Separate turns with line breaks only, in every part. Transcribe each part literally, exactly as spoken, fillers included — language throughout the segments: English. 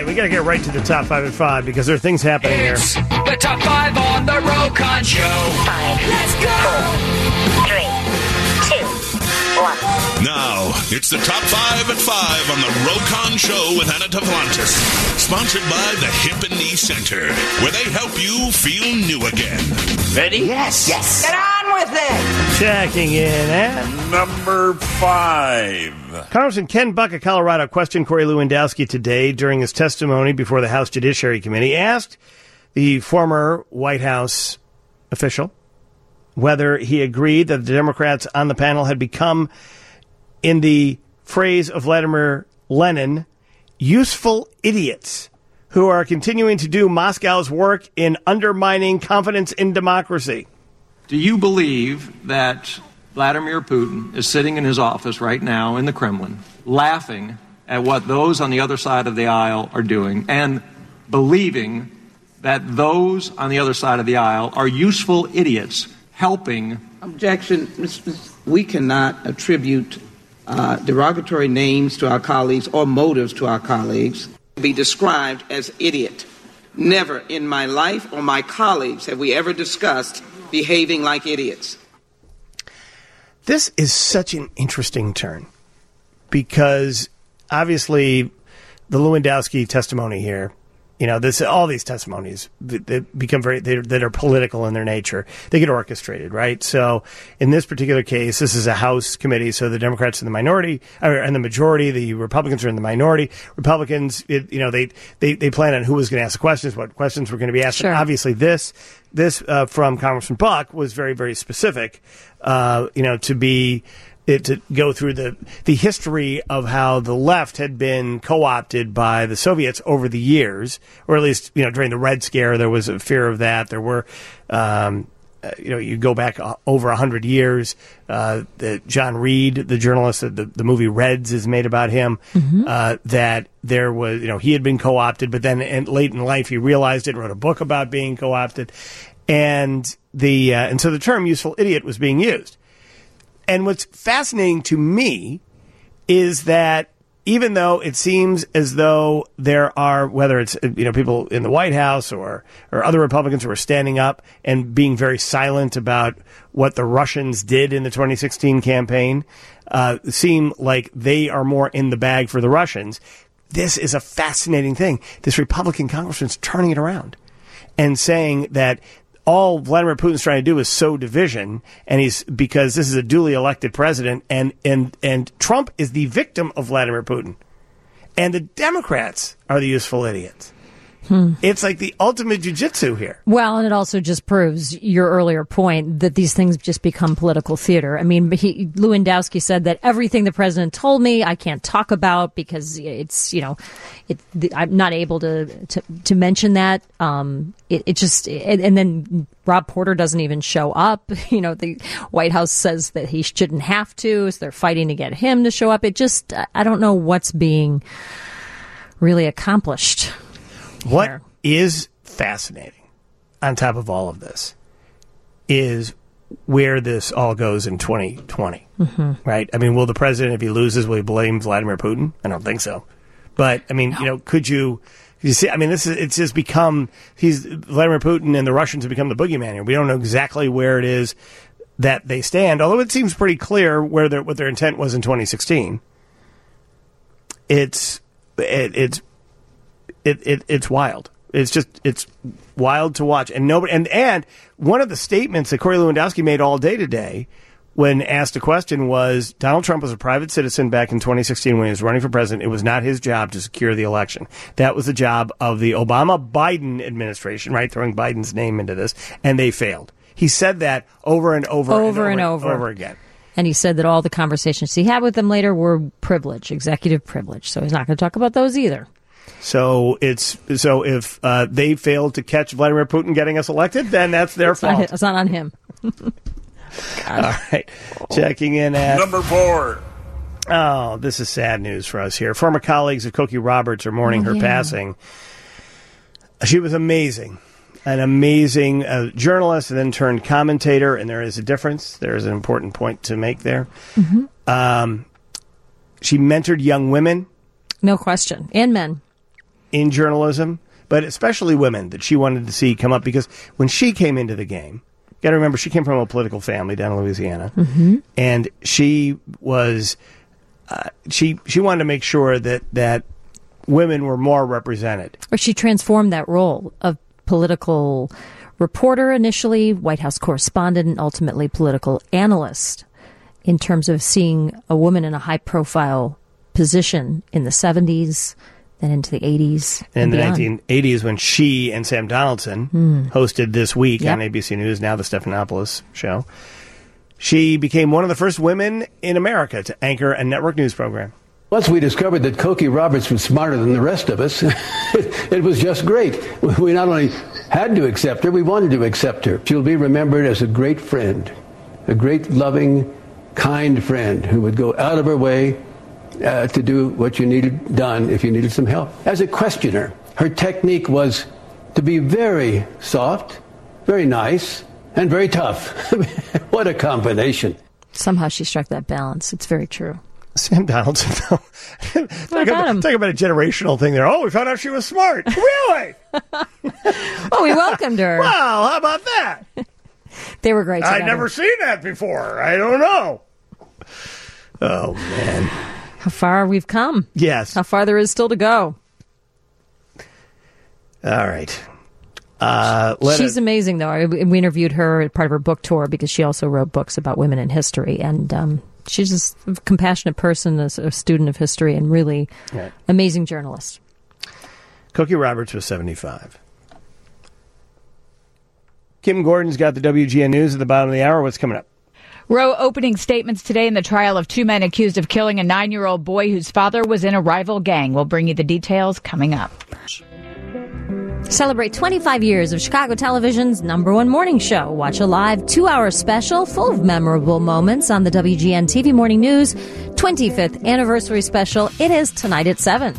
we got to get right to the top five at five because there are things happening
It's
here.
the top five on the Rokon Show.
Five,
Let's go.
four, three, two, one.
Now, it's the top five at five on the Rokon Show with Anna Tavlantis. Sponsored by the Hip and Knee Center, where they help you feel new again.
Ready?
Yes.
Yes. Get on with it.
Checking in at
Number five.
Congressman Ken Buck of Colorado questioned Corey Lewandowski today during his testimony before the House Judiciary Committee. Asked the former White House official whether he agreed that the Democrats on the panel had become, in the phrase of Vladimir Lenin, useful idiots who are continuing to do Moscow's work in undermining confidence in democracy.
Do you believe that Vladimir Putin is sitting in his office right now in the Kremlin, laughing at what those on the other side of the aisle are doing, and believing that those on the other side of the aisle are useful idiots helping?
Objection. We cannot attribute uh, derogatory names to our colleagues or motives to our colleagues be described as idiot. Never in my life or my colleagues have we ever discussed behaving like idiots.
This is such an interesting turn because obviously the Lewandowski testimony here, you know, this all these testimonies they become very they that are political in their nature. They get orchestrated, right? So in this particular case, this is a House committee, so the Democrats are in the minority, or in the majority. The Republicans are in the minority. Republicans, it, you know, they they they plan on who was going to ask the questions, what questions were going to be asked.
Sure.
And obviously, this this uh, from Congressman Buck was very very specific, uh, you know, to be. It, to go through the, the history of how the left had been co-opted by the Soviets over the years, or at least, you know, during the Red Scare, there was a fear of that. There were, um, uh, you know, you go back uh, over a hundred years. Uh, the John Reed, the journalist, the, the movie Reds is made about him. Mm-hmm. Uh, that there was, you know, he had been co-opted, but then in, late in life he realized it, wrote a book about being co-opted, and the uh, and so the term "useful idiot" was being used. And what's fascinating to me is that even though it seems as though there are, whether it's, you know, people in the White House or, or other Republicans who are standing up and being very silent about what the Russians did in the twenty sixteen campaign, uh, seem like they are more in the bag for the Russians. This is a fascinating thing. This Republican congressman's turning it around and saying that all Vladimir Putin's trying to do is sow division, and he's because this is a duly elected president, and, and, and Trump is the victim of Vladimir Putin, and the Democrats are the useful idiots. Hmm. It's like the ultimate jujitsu here.
Well, and it also just proves your earlier point that these things just become political theater. I mean, he, Lewandowski said that everything the president told me I can't talk about because it's, you know, it, the, I'm not able to, to, to mention that. Um, it, it just, it, and then Rob Porter doesn't even show up. You know, the White House says that he shouldn't have to, so they're fighting to get him to show up. It just, I don't know what's being really accomplished.
What
here
is fascinating on top of all of this is where this all goes in twenty twenty, mm-hmm. right? I mean, will the president, if he loses, will he blame Vladimir Putin? I don't think so. But, I mean, no. you know, could you, you see, I mean, this is, it's just become, he's, Vladimir Putin and the Russians have become the boogeyman here. We don't know exactly where it is that they stand, although it seems pretty clear where their, what their intent was in twenty sixteen. It's, it, it's, It, it it's wild. It's just it's wild to watch, and nobody and and one of the statements that Corey Lewandowski made all day today, when asked a question, was Donald Trump was a private citizen back in twenty sixteen when he was running for president. It was not his job to secure the election. That was the job of the Obama-Biden administration, right? Throwing Biden's name into this, and they failed. He said that over and over,
over
and,
and
over,
over,
over again.
And he said that all the conversations he had with them later were privilege, executive privilege. So he's not going to talk about those either.
So it's so if uh, they failed to catch Vladimir Putin getting us elected, then that's their
it's
fault.
Not, it's not on him.
All right. Checking in at
number four.
Oh, this is sad news for us here. Former colleagues of Cokie Roberts are mourning
oh,
her
yeah.
passing. She was amazing. An amazing uh, journalist and then turned commentator, and there is a difference. There is an important point to make there.
Mm-hmm.
Um, she mentored young women.
No question. And men.
in journalism, but especially women that she wanted to see come up, because when she came into the game, you got to remember she came from a political family down in Louisiana,
Mm-hmm.
and she was uh, she she wanted to make sure that that women were more represented.
Or she transformed that role of political reporter initially, White House correspondent, and ultimately political analyst, in terms of seeing a woman in a high-profile position in the seventies, then into the eighties,
And
and
in the
beyond.
nineteen eighties, when she and Sam Donaldson
Hmm.
hosted This Week
Yep.
on A B C News, now the Stephanopoulos show, she became one of the first women in America to anchor a network news program.
Once we discovered that Cokie Roberts was smarter than the rest of us, it, it was just great. We not only had to accept her, we wanted to accept her. She'll be remembered as a great friend, a great, loving, kind friend who would go out of her way uh, to do what you needed done if you needed some help. As a questioner, her technique was to be very soft, very nice, and very tough. What a combination.
Somehow she struck that balance. It's very true.
Sam Donaldson, though.
What
talk,
about
about,
him?
talk about a generational thing there. Oh, we found out she was smart. Really?
Oh, we welcomed her.
Well, how about that?
They were great together.
I'd never seen that before. I don't know. Oh, man.
How far we've come.
Yes.
How far there is still to go.
All right. Uh, let
She's
it,
amazing, though. I- We interviewed her as part of her book tour because she also wrote books about women in history. And um, she's just a compassionate person, a, a student of history, and really
Right.
amazing journalist.
Cokie Roberts was seventy-five. Kim Gordon's got the W G N News at the bottom of the hour. What's coming up?
Roe opening statements today in the trial of two men accused of killing a nine-year-old boy whose father was in a rival gang. We'll bring you the details coming up.
Celebrate twenty-five years of Chicago television's number one morning show. Watch a live two-hour special full of memorable moments on the W G N T V Morning News twenty-fifth anniversary special. It is tonight at seven.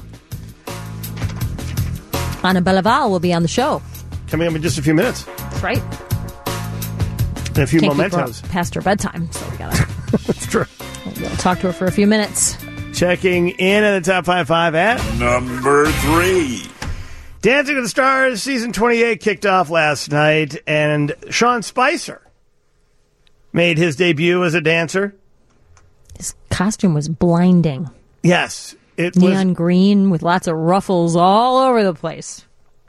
Anna Belaval will be on the show.
Coming up in just a few minutes.
That's right.
And a few
Can't keep her
mementos.
up past her bedtime, so we gotta
That's true.
we'll talk to her for a few minutes.
Checking in at the top five five at
Number three.
Dancing with the Stars season twenty-eight kicked off last night, and Sean Spicer made his debut as a dancer.
His costume was blinding.
Yes, it
Neon
was.
green with lots of ruffles all over the place.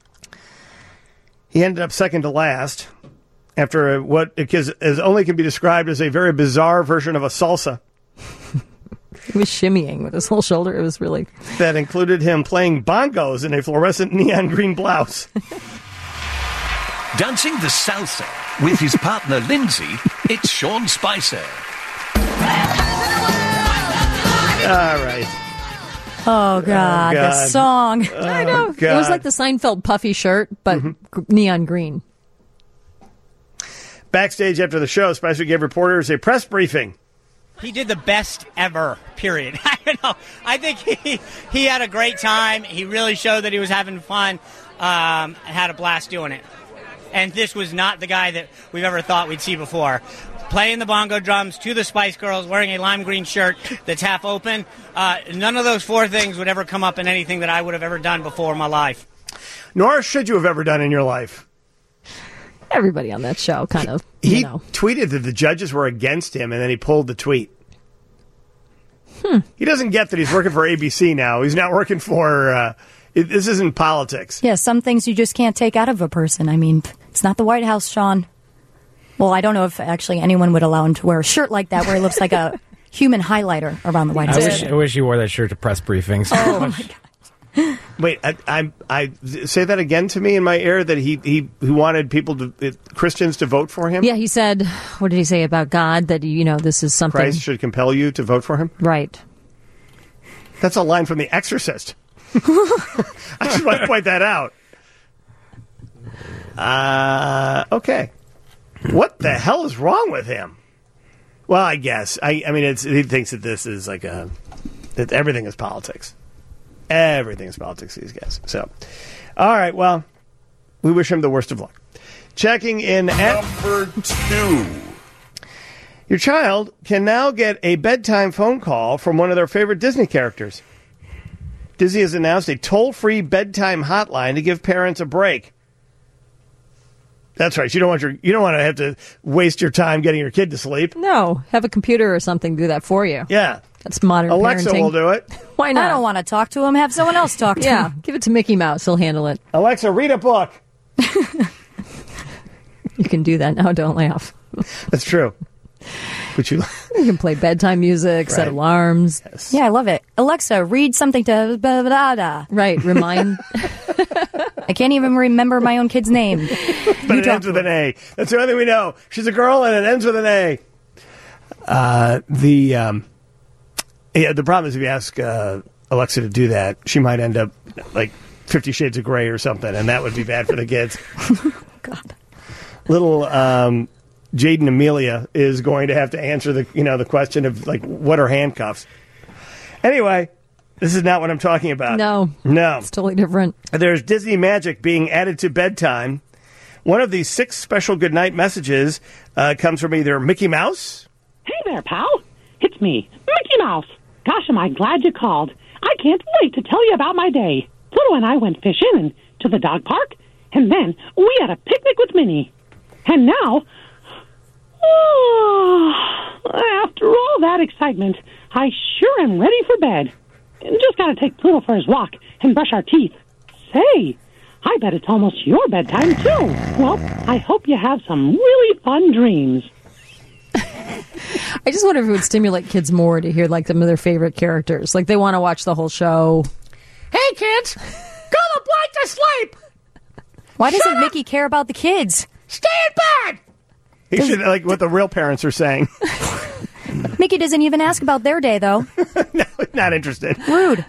He ended up second to last after a, what because as only can be described as a very bizarre version of a salsa
He was shimmying with his whole shoulder. It was really...
that included him playing bongos in a fluorescent neon green blouse.
Dancing the salsa with his partner Lindsay, it's Sean Spicer.
All right.
Oh, God,
Oh,
the
God.
song.
Oh,
I know. It was
God.
like the Seinfeld puffy shirt, but
Mm-hmm.
g- neon green.
Backstage after the show, Spicer gave reporters a press briefing.
He did the best ever, period. I don't know. I think he he had a great time. He really showed that he was having fun, um, and had a blast doing it. And this was not the guy that we've ever thought we'd see before. Playing the bongo drums to the Spice Girls, wearing a lime green shirt that's half open. Uh, none of those four things would ever come up in anything that I would have ever done before in my life.
Nor should you have ever done in your life.
Everybody on that show kind of, you
He
know.
tweeted that the judges were against him, and then he pulled the tweet.
Hmm.
He doesn't get that he's working for A B C now. He's not working for... Uh, it, this isn't politics.
Yeah, some things you just can't take out of a person. I mean, it's not the White House, Sean. Well, I don't know if actually anyone would allow him to wear a shirt like that where he looks like a human highlighter around the White
I
House.
wish, I wish you wore that shirt to press briefings.
Oh, my God.
Wait, I, I, I say that again to me in my ear that he he, he wanted people to uh, Christians to vote for him.
Yeah, he said, what did he say about God? That, you know, this is something.
Christ should compel you to vote for him.
Right.
That's a line from The Exorcist. I should like point that out. Uh, okay. What the hell is wrong with him? Well, I guess I. I mean, it's, he thinks that this is like a that everything is politics. Everything is politics, these guys. So, all right. Well, we wish him the worst of luck. Checking in at
number two.
Your child can now get a bedtime phone call from one of their favorite Disney characters. Disney has announced a toll-free bedtime hotline to give parents a break. That's right. You don't want your you don't want to have to waste your time getting your kid to sleep.
No, have a computer or something do that for you.
Yeah.
That's modern
Alexa
parenting.
will do it.
Why not?
I don't want to talk to him. Have someone else talk to
Yeah,
him.
give it to Mickey Mouse. He'll handle it.
Alexa, read a book.
You can do that now. Don't laugh.
That's true. But you,
You can play bedtime music, set
Right.
alarms.
Yeah, I love it. Alexa, read something to blah, blah, blah.
Right, remind.
I can't even remember my own kid's name.
But it ends with an A. That's the only thing we know. She's a girl, and it ends with an A. Uh, the um, yeah, the problem is if you ask uh, Alexa to do that, she might end up like Fifty Shades of Grey or something, and that would be bad for the kids.
God.
Little um, Jaden Amelia is going to have to answer the you know the question of like what are handcuffs. Anyway, this is not what I'm talking about.
No.
No.
It's totally different.
There's Disney Magic being added to bedtime. One of these six special goodnight messages uh, comes from either Mickey Mouse.
Hey there, pal. It's me, Mickey Mouse. Gosh, am I glad you called. I can't wait to tell you about my day. Pluto and I went fishing and to the dog park, and then we had a picnic with Minnie. And now, oh, after all that excitement, I sure am ready for bed. Just gotta take Pluto for his walk and brush our teeth. Say, I bet it's almost your bedtime, too. Well, I hope you have some really fun dreams.
I just wonder if it would stimulate kids more to hear like some of their favorite characters. Like they want to watch the whole show.
Hey, kids, go to blank to sleep.
Why doesn't Mickey care about the kids?
Stay in bed.
He should like what the real parents are saying.
Mickey doesn't even ask about their day, though.
No, not interested.
Rude.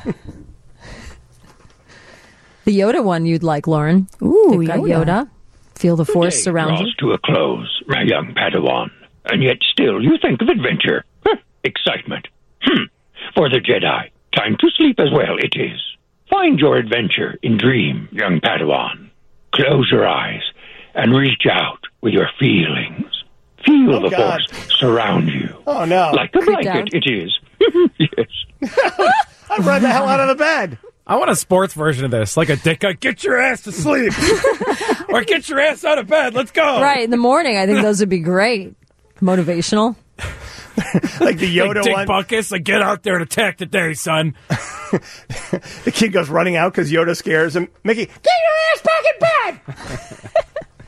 The Yoda one you'd like, Lauren.
Ooh,
They've got
Yoda.
Yoda. Feel the force
Day
surround you.
draws to a close, my young Padawan, and yet still you think of adventure. Huh, excitement. Hmm. For the Jedi, time to sleep as well it is. Find your adventure in dream, young Padawan. Close your eyes and reach out with your feelings. Feel
Oh,
the
God.
force surround you.
Oh, no.
Like a
Creeped
blanket
out.
it is. Yes.
I'd run the hell out of the bed.
I want a sports version of this, like a dick. uh, Get your ass to sleep, or get your ass out of bed. Let's go.
Right, in the morning, I think those would be great. Motivational.
Like the Yoda
like Dick
one.
Buckus, like get out there and attack the day, son.
The kid goes running out because Yoda scares him. Mickey,
Get your ass back in bed.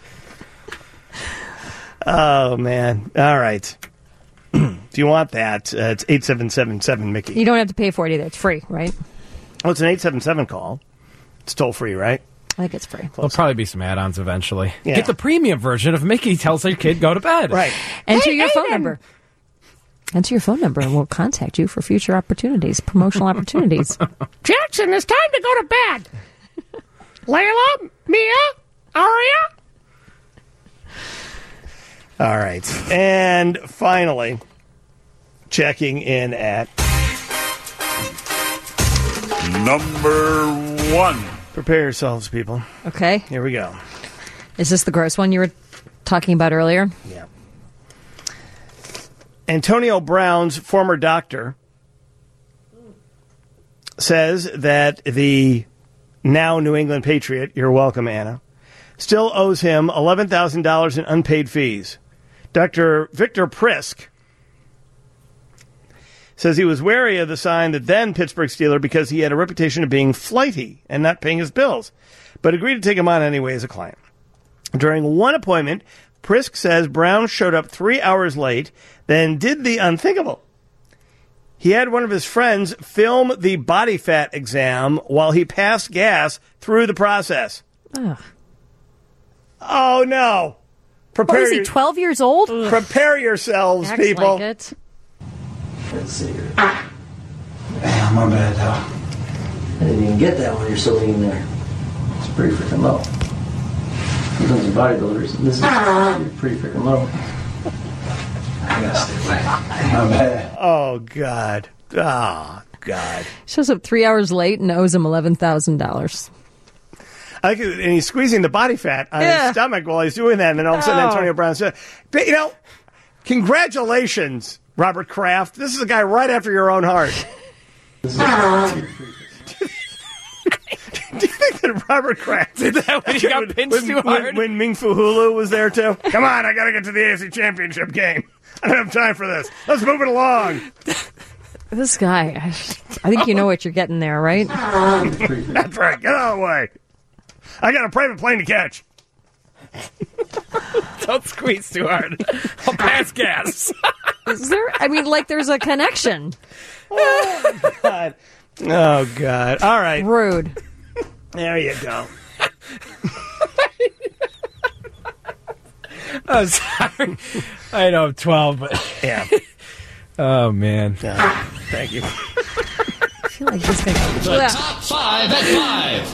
oh, man. All right. Do you want that? Uh, it's eight seven seven seven Mickey.
You don't have to pay for it either. It's free, right?
Oh, it's an eight seven seven call. It's toll free, right?
I think it's free.
There'll probably be some add-ons eventually.
Yeah.
Get the premium version of Mickey tells her kid go to bed.
Right.
Enter
Hey,
your phone
Aiden.
number. Enter your phone number and we'll contact you for future opportunities, promotional opportunities.
Jackson, it's time to go to bed. Layla, Mia, Aria.
All right. And finally, checking in at
Number one.
Prepare yourselves, people.
Okay.
Here we go.
Is this the gross one you were talking about earlier?
Yeah. Antonio Brown's former doctor says that the now New England Patriot, you're welcome, Anna, still owes him eleven thousand dollars in unpaid fees. Doctor Victor Prisk says he was wary of the sign the then Pittsburgh Steeler because he had a reputation of being flighty and not paying his bills, but agreed to take him on anyway as a client. During one appointment, Prisk says Brown showed up three hours late, then did the unthinkable. He had one of his friends film the body fat exam while he passed gas through the process.
Ugh.
Oh, no. Prepare
What is he,
your-
twelve years old?
Prepare yourselves,
Acts
people.
like it.
Let's see here. Damn, my bad, though. I didn't even get that when you're so lean there. It's pretty freaking low. Sometimes in bodybuilders, this is pretty freaking low. I gotta stay away. My bad.
Oh, God. Oh, God.
Shows up three hours late and owes him eleven thousand dollars.
I like it, and he's squeezing the body fat on
Yeah.
his stomach while he's doing that, and then all of a sudden
Oh.
Antonio Brown said, but, you know, congratulations, Robert Kraft. This is a guy right after your own heart.
This is
Did Robert Kraft
did that when he got pinched
when,
too
when,
hard?
When Ming Fu Hulu was there too. Come on, I got to get to the A F C Championship game. I don't have time for this. Let's move it along.
This guy, I think you know what you're getting there, right?
That's right. Get out of the way. I got a private plane to catch.
Don't squeeze too hard. I'll pass gas.
Is there? I mean, like, there's a connection.
Oh, God. Oh, God. All right.
Rude.
There you go.
I'm sorry. I know I'm twelve, but
yeah.
Oh man.
Yeah. Thank you.
I feel like this guy.
The top five at five.